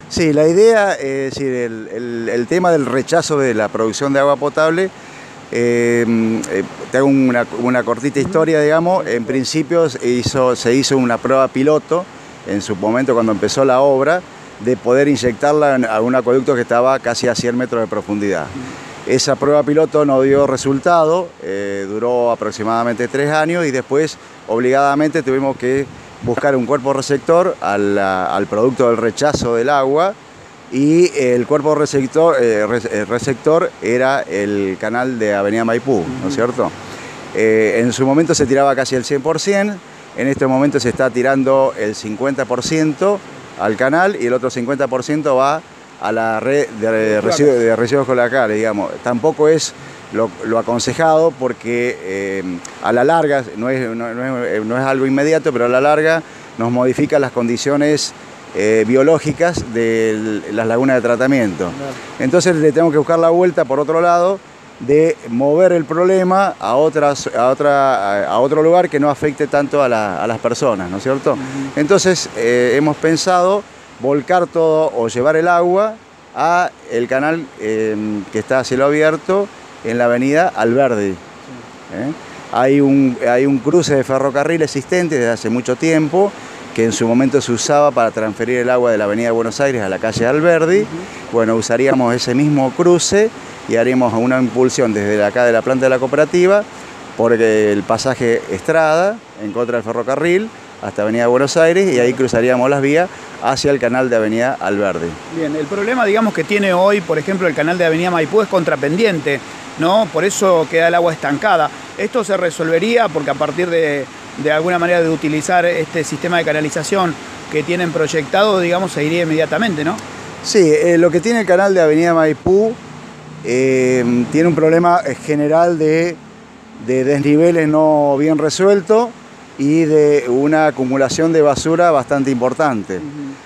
Sí, la idea, es decir, el tema del rechazo de la producción de agua potable, te hago una cortita historia, digamos. En principio se hizo una prueba piloto en su momento cuando empezó la obra de poder inyectarla a un acueducto que estaba casi a 100 metros de profundidad. Esa prueba piloto no dio resultado, duró aproximadamente 3 años y después obligadamente tuvimos que buscar un cuerpo receptor al producto del rechazo del agua, y el cuerpo receptor era el canal de Avenida Maipú, ¿no es cierto? En su momento se tiraba casi el 100%, en este momento se está tirando el 50% al canal y el otro 50% va a la red de residuos cloacales, digamos. Tampoco es lo aconsejado porque a la larga, no es algo inmediato, pero a la larga nos modifica las condiciones biológicas de las lagunas de tratamiento. Entonces le tenemos que buscar la vuelta por otro lado, de mover el problema a otro lugar que no afecte tanto a las personas, ¿no es cierto? Entonces hemos pensado volcar todo o llevar el agua a el canal que está a cielo abierto en la avenida Alberdi. Hay un cruce de ferrocarril existente desde hace mucho tiempo, que en su momento se usaba para transferir el agua de la avenida Buenos Aires a la calle Alberdi. Bueno, usaríamos ese mismo cruce y haríamos una impulsión desde acá de la planta de la cooperativa por el pasaje Estrada, en contra del ferrocarril, hasta avenida Buenos Aires, y ahí cruzaríamos las vías hacia el canal de avenida Alberdi. Bien, el problema, digamos, que tiene hoy, por ejemplo, el canal de avenida Maipú es contrapendiente, ¿no? Por eso queda el agua estancada. Esto se resolvería porque a partir de alguna manera de utilizar este sistema de canalización que tienen proyectado, digamos, se iría inmediatamente, ¿no? Sí, lo que tiene el canal de avenida Maipú tiene un problema general de desniveles no bien resuelto y de una acumulación de basura bastante importante.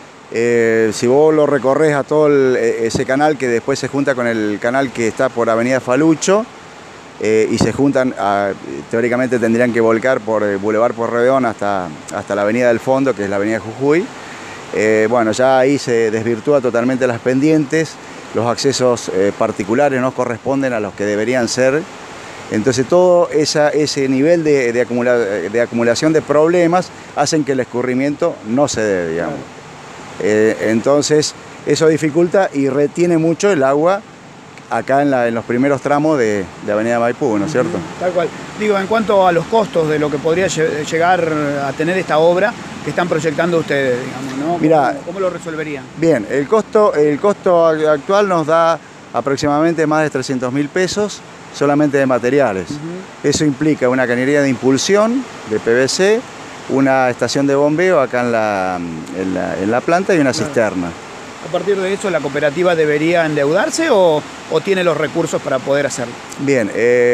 Si vos lo recorres a todo ese canal, que después se junta con el canal que está por avenida Falucho, y se juntan, teóricamente tendrían que volcar por Boulevard Pueyrredón hasta la avenida del fondo, que es la avenida Jujuy. Bueno, ya ahí se desvirtúa totalmente las pendientes, los accesos particulares no corresponden a los que deberían ser. Entonces todo ese nivel de acumulación de problemas hacen que el escurrimiento no se dé, digamos. Entonces eso dificulta y retiene mucho el agua acá en los primeros tramos de avenida Maipú, ¿no es cierto? Tal cual. Digo, en cuanto a los costos de lo que podría llegar a tener esta obra que están proyectando ustedes, digamos, ¿no? Mirá, ¿Cómo lo resolverían? Bien, el costo actual nos da aproximadamente más de 300.000 pesos solamente de materiales. Eso implica una cañería de impulsión de PVC, una estación de bombeo acá en la planta y una cisterna. ¿A partir de eso la cooperativa debería endeudarse o tiene los recursos para poder hacerlo? Bien,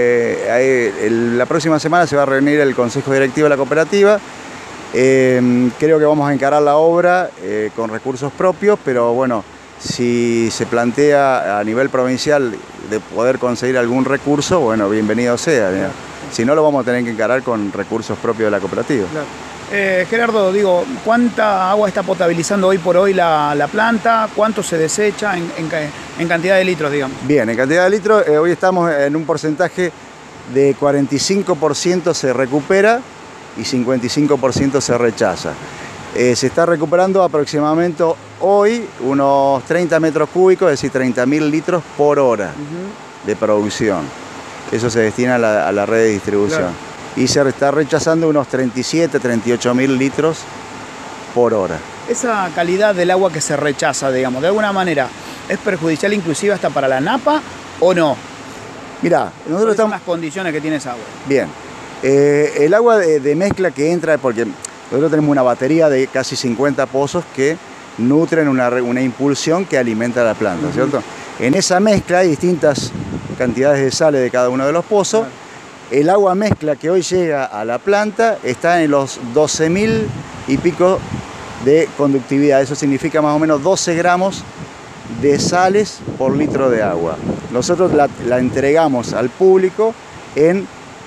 la próxima semana se va a reunir el Consejo Directivo de la cooperativa. Creo que vamos a encarar la obra con recursos propios, pero bueno, si se plantea a nivel provincial de poder conseguir algún recurso, bueno, bienvenido sea. Claro. Si no, lo vamos a tener que encarar con recursos propios de la cooperativa. Claro. Gerardo, digo, ¿cuánta agua está potabilizando hoy por hoy la planta? ¿Cuánto se desecha en cantidad de litros, digamos? Bien, en cantidad de litros, hoy estamos en un porcentaje de 45% se recupera y 55% se rechaza. Se está recuperando aproximadamente hoy unos 30 metros cúbicos, es decir, 30.000 litros por hora de producción. Eso se destina a la red de distribución. Claro. Y se está rechazando unos 38.000 litros por hora. Esa calidad del agua que se rechaza, digamos, de alguna manera, ¿es perjudicial inclusive hasta para la napa o no? Mirá, nosotros estamos... las condiciones que tiene esa agua. Bien, el agua de mezcla que entra, porque nosotros tenemos una batería de casi 50 pozos que nutren una impulsión que alimenta la planta, ¿cierto? En esa mezcla hay distintas cantidades de sales de cada uno de los pozos. Claro. El agua mezcla que hoy llega a la planta está en los 12.000 y pico de conductividad. Eso significa más o menos 12 gramos de sales por litro de agua. Nosotros la entregamos al público en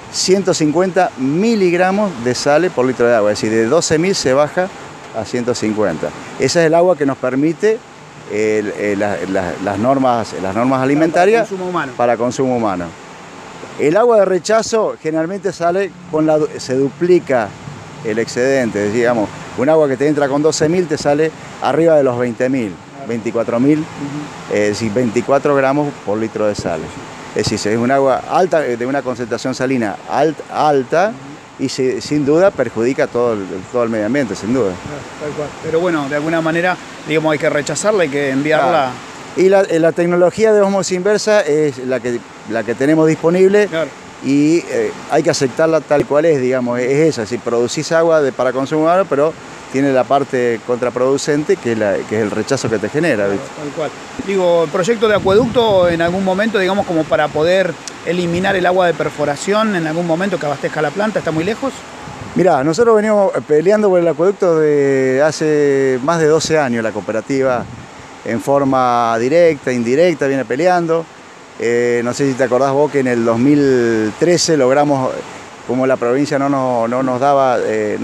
150 miligramos de sales por litro de agua. Es decir, de 12.000 se baja a 150. Esa es el agua que nos permite las normas alimentarias para consumo humano. El agua de rechazo generalmente sale se duplica el excedente, digamos, un agua que te entra con 12.000 te sale arriba de los 20.000, 24.000, es decir, 24 gramos por litro de sal. Es decir, es un agua alta, de una concentración salina alta, y sin duda perjudica todo el medio ambiente, sin duda. Tal cual. Pero bueno, de alguna manera, digamos, hay que rechazarla, hay que enviarla. Claro. Y la tecnología de ósmosis inversa es la que tenemos disponible. Claro. Y hay que aceptarla tal cual es, digamos, es esa, si producís agua para consumo humano, pero tiene la parte contraproducente que es el rechazo que te genera, ¿viste? Tal cual. Digo, el proyecto de acueducto en algún momento, digamos, como para poder eliminar el agua de perforación en algún momento que abastezca la planta, ¿está muy lejos? Mirá, nosotros venimos peleando por el acueducto de hace más de 12 años, la cooperativa en forma directa, indirecta, viene peleando. No sé si te acordás vos que en el 2013 logramos, como la provincia no nos daba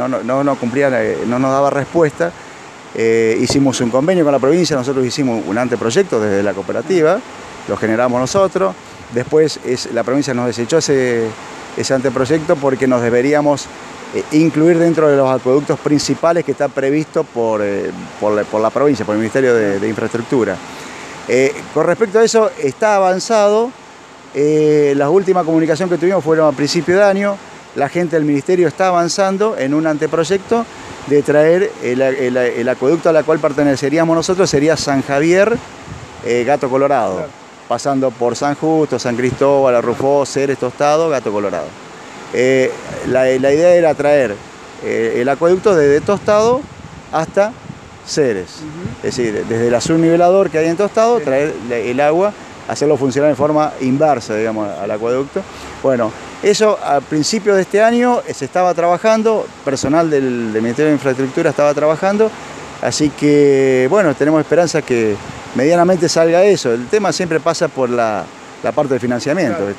respuesta, hicimos un convenio con la provincia, nosotros hicimos un anteproyecto desde la cooperativa, lo generamos nosotros, después la provincia nos desechó ese anteproyecto porque nos deberíamos incluir dentro de los acueductos principales que está previsto por la provincia, por el Ministerio de Infraestructura. Con respecto a eso, está avanzado. La última comunicación que tuvimos fueron a principio de año. La gente del Ministerio está avanzando en un anteproyecto de traer el acueducto a la cual perteneceríamos nosotros, sería San Javier, Gato Colorado, claro, pasando por San Justo, San Cristóbal, Arrufó, Ceres, Tostado, Gato Colorado. La idea era traer el acueducto desde Tostado hasta Ceres, es decir, desde el subnivelador que hay en Tostado, traer el agua, hacerlo funcionar en forma inversa, digamos, al acueducto. Bueno, eso a principios de este año se estaba trabajando, personal del Ministerio de Infraestructura estaba trabajando, así que, bueno, tenemos esperanza que medianamente salga eso. El tema siempre pasa por la parte del financiamiento. Claro.